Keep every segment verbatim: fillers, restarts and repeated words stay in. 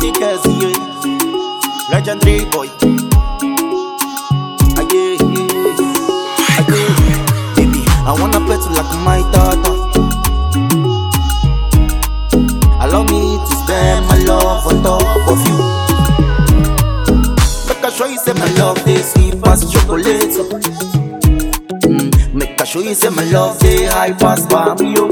me Cassie, yeah. Legendary boy. Aye, aye, baby, I wanna pet you like my daughter. Allow me to spend my love on top of you. Make I show you say my love they sweet past chocolate. Mm, make I show you say my love they high past bamboo.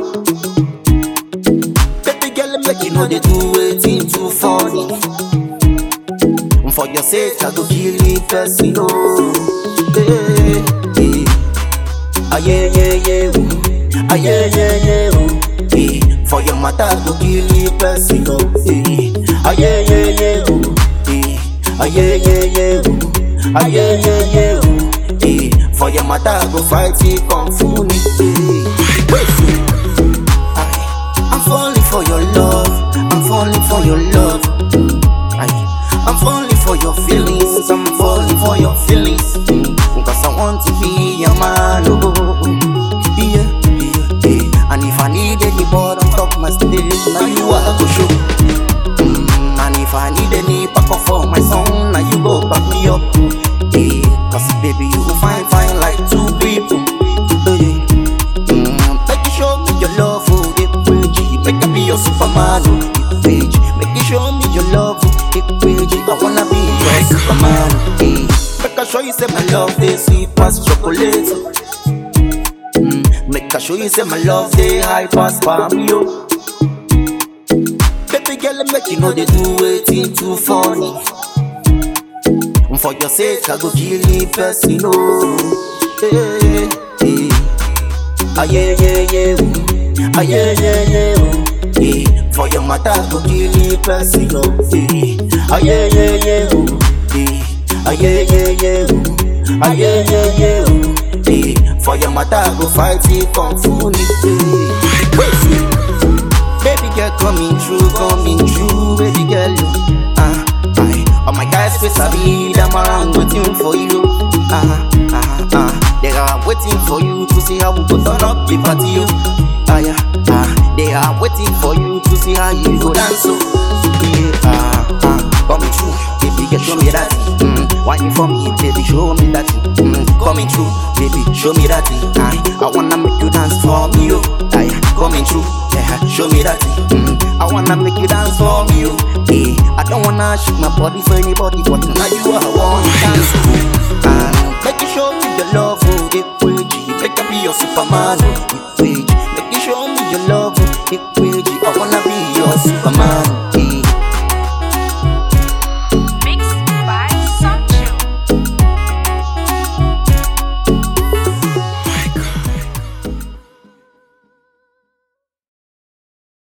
Baby girl, make you know they do anything too funny. For your sake, I go kill it first, you know. Yeah, yeah. Ah, yeah, yeah, yeah, ooh. Ah, yeah, yeah, yeah, ooh. Yeah. For your mother, I go kill it first, you know. Yeah. Ah, yeah, yeah, yeah, ooh. Yeah. Ah, yeah, yeah, yeah, ooh. Ah, yeah, yeah, yeah, ooh. Yeah. For your mother, I go fight it, kung fu me. Yeah. Wait, Aye. I'm falling for your love. I'm falling for your love. Aye. I'm falling for your feelings, I'm falling for your feelings. Mm, Cause I want to be your man, oh, yeah, yeah, yeah. And if I need any board on top my stage, now you are to show. Mm, and if I need any backup for my song, now you go back me up. Yeah, cause baby you will find fine like two people. Yeah. Mm, make you show me your love, oh, yeah, make I be your Superman, oh, yeah, make you show me your love, oh. I wanna be your Superman, hey. Make I show you say my love they sweet past chocolate. mm, Make I show you say my love they high past bamboo. Baby girl, make you know they do anything too funny. For your sake, I go kill it first, you know. Hey, hey. Ah, yeah, yeah, yeah, ooh. Ah, yeah, yeah, yeah, ooh. Yeah. For your mother, go kill it first, you know. Yeah. Ah, yeah, yeah, yeah, ooh. Yeah. Ah, yeah, yeah, yeah, ooh. Ah, yeah, yeah, yeah, ooh. Yeah. For your mother, go fight it, kung fu me. Yeah. Wait, baby girl, coming true, coming true, baby girl. Ah, aye. All my guys face I be them around waiting for you. Ah, ah, ah. They are waiting for you to see how we go turn up the party. Ah, yeah, ah. They are waiting for you to see how you go dance. So, yeah, ah, ah. Coming true, baby, get show me that. Mm, whining for me, baby, show me that. Mm, coming true, baby, show me that. I, I wanna make you dance for me, oh. I, coming true, yeah, show me that. Mm, I wanna make you dance for me, oh. Yeah, I don't wanna shake my body for anybody, but now you are one dance. Uh, make you show me your love, oh, it will make I be your Superman, oh, it will. Make you show me your love, oh, it will. I wanna be your Superman.